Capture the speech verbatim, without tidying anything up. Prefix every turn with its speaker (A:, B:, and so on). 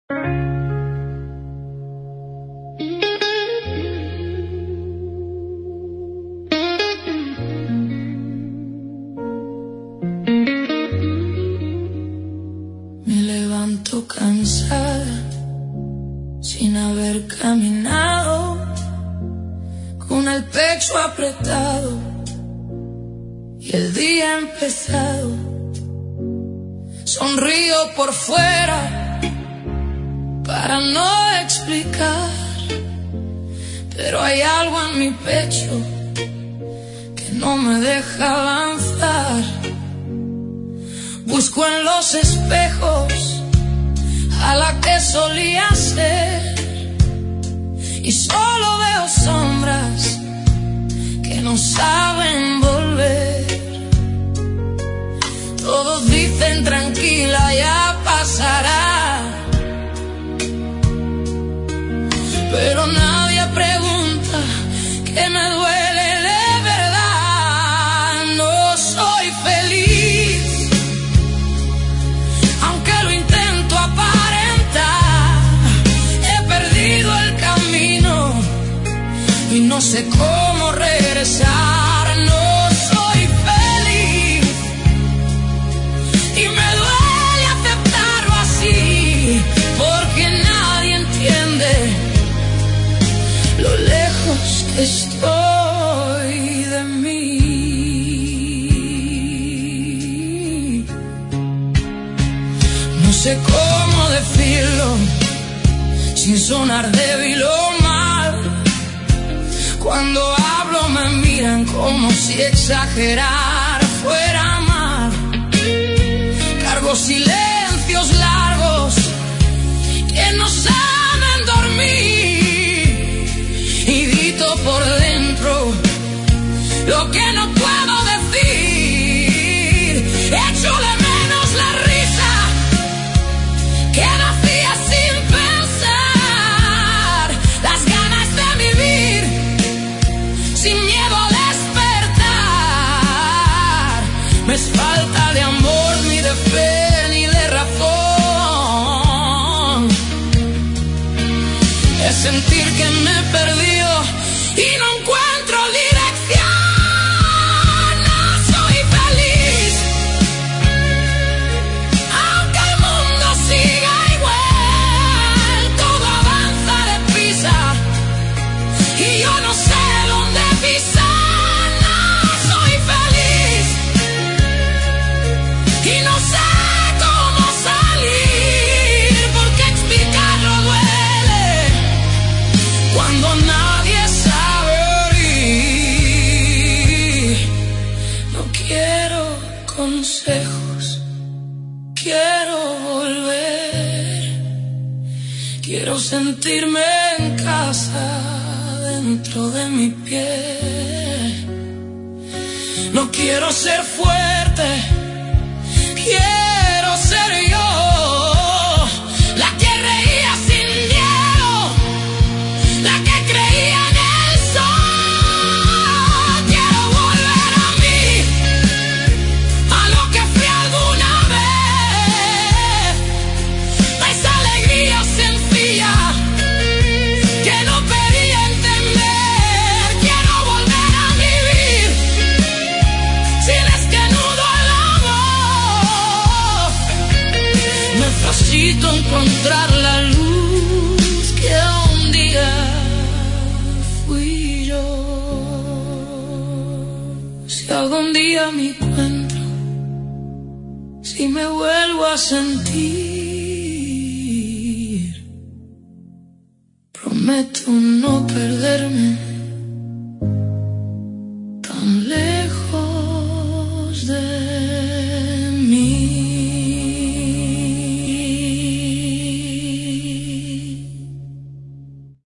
A: Me levanto cansada, sin haber caminado, con el pecho apretado y el día empezado. Sonrío por fuera para no explicar, pero hay algo en mi pecho que no me deja avanzar. Busco en los espejos a la que solía ser y solo veo sombras que no saben volver. Todos dicen tranquila, ya pasará, pero nadie pregunta que me duele de verdad. No soy feliz, aunque lo intento aparentar. He perdido el camino y no sé cómo regresar. No soy feliz y me duele aceptarlo así, porque nadie entiende lo lejos que estoy de mí. No sé cómo decirlo sin sonar débil o mal. Cuando hablo me miran como si exagerar fuera mal. Cargo silencios largos que no saben dormir y grito por dentro lo que no puedo decir. Echo de menos la risa que nacía sin pensar, las ganas de vivir sin miedo a despertar. Me es falta de amor, ni de fe, ni de razón. Es sentir que me he perdido y no encuentro dirección. No soy feliz, aunque el mundo siga igual. Todo avanza deprisa y yo no sé dónde pisar. No soy feliz y no sé cómo salir, porque explicarlo duele cuando nadie sabe oír. No quiero consejos, quiero volver. Quiero sentirme en casa dentro de mi piel. No quiero ser fuerte, quiero ser yo, la que reía sin miedo, la que creía en el sol. Quiero volver a mí, a lo que fui alguna vez, a esa alegría sencilla que no pedía entender. Quiero volver a vivir sin este nudo al amor. Necesito encontrar la luz que un día fui yo. Si algún día me encuentro, si me vuelvo a sentir, prometo no perderme tan lejos de